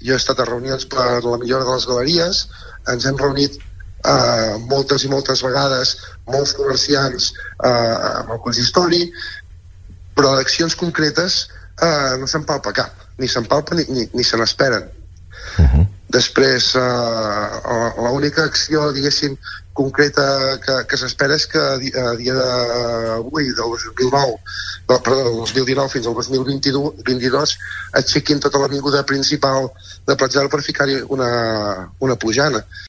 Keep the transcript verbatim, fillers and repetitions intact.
jo he estat a reunions per la millora de les galeries, ens hem reunit uh, moltes i moltes vegades, molts comerciants uh, amb el consistori, però d'accions concretes uh, no se'n palpa cap, ni se'n palpa ni, ni, ni se n'esperen. Uh-huh. Després, uh, l'única acció, diguéssim, concreta que, que s'espera és que a dia d'avui, del dos mil nou, del, perdó, del dos mil dinou fins al dos mil vint-i-dos, aixequin tota l'avinguda principal de Platja per ficar-hi una, una pujana.